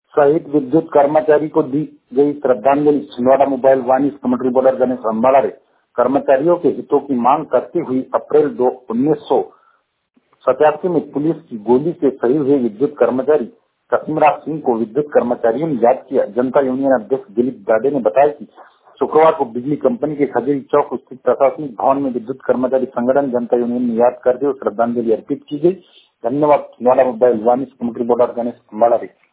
शहीद विद्युत कर्मचारी को दी गई श्रद्धांजलि। Chhindwara mobile Vani commentary border Ganesh Ambada रे कर्मचारियों के हितों की मांग करती हुई अप्रैल 1987 में पुलिस की गोली से शहीद हुए विद्युत कर्मचारी कसीमराज सिंह को विद्युत कर्मचारियों ने याद किया। जनता यूनियन अध्यक्ष दिलीप दाडे ने बताया कि शुक्रवार को बिजली कंपनी के खजरी चौक स्थित प्रशासनिक भवन में विद्युत कर्मचारी संगठन जनता यूनियन ने याद करते हुए श्रद्धांजलि अर्पित की गई। धन्यवाद। Chhindwara mobile Vani commentary border Ganesh Ambada रे।